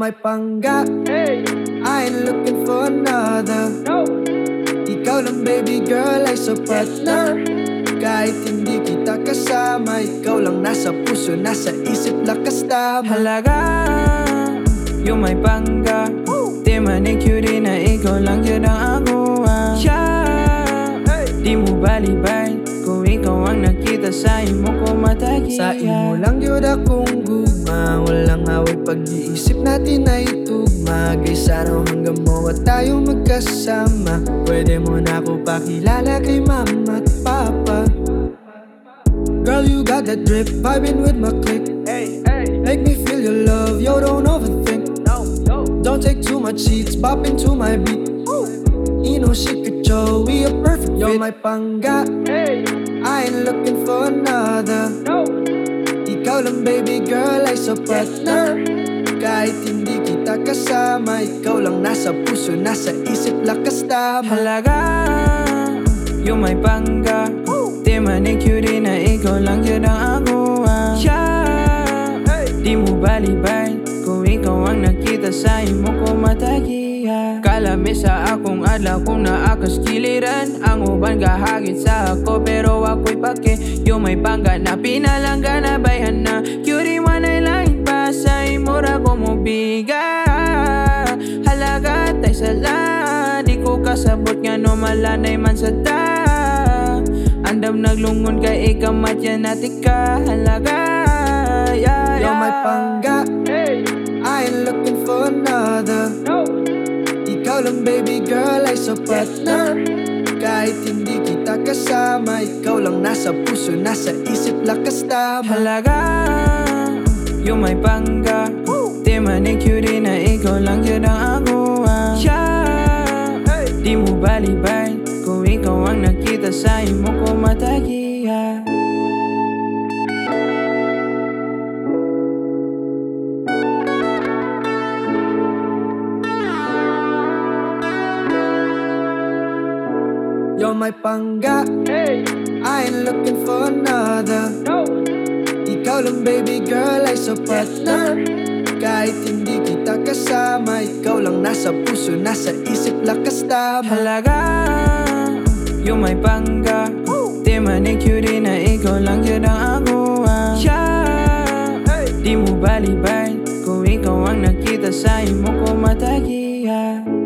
may pangga, I ain't looking for another. Ikaw lang baby girl ay sapat na. Kahit hindi kita kasama, ikaw lang nasa puso, nasa isip, lakas tama. Halaga, yung may pangga, di manicure na ikaw lang yun ang agawa. Di mo balibay kung ikaw ang nakita sa imo ko matagi. Sa imo lang yun akong guma, walang away pag-iisip natin na itugma. Kay sana hanggang mo at tayo magkasama. Pwede mo na ako pakilala kay mama at papa. Girl, you got that drip, vibing with my clique. Make me feel your love, yo, don't overthink. Don't take too much seats, bop into my beat. You know she could show we a perfect fit. You're my pangga, I ain't looking for another. Ikaw lang baby girl ay sapat na. Kahit hindi kita kasama, ikaw lang nasa puso, nasa isip, lakas tama. Halaga, yung may pangga, di manicure na ikaw lang yun ang agawa. Di mo balibay kung ikaw ang nakita sa imo ko matagi. Kalami sa akong adlaw kung naakas kiliran. Ang uban gahagit sa ako pero ako'y pake. Yung may pangga na pinalangga na bayhan na. Curie man ay langit pa sa imura ko mo biga. Halaga tay sala, di ko kasabot nga no malanay man sa ta. Andam naglungon kay ikamat yan natika. Halaga, You're my pangga, I ain't looking for another. Ikaw lang baby girl ay sapat na. Kahit hindi kita kasama, ikaw lang nasa puso, nasa isip, lakas tama. Halaga, yung may pangga, di manicure na ikaw lang yun ang agawa. Di mo balibay kung ikaw ang nakita sa imo ko matagi. You're my pangga, I ain't looking for another. Ikaw lang baby girl ay sapat na. Kahit hindi kita kasama, ikaw lang nasa puso, nasa isip, lakas tama. Halaga, yung may pangga, di manicure na ikaw lang yun ang agawa. Di mo balibay kung ikaw ang nakita sa imo ko matagi.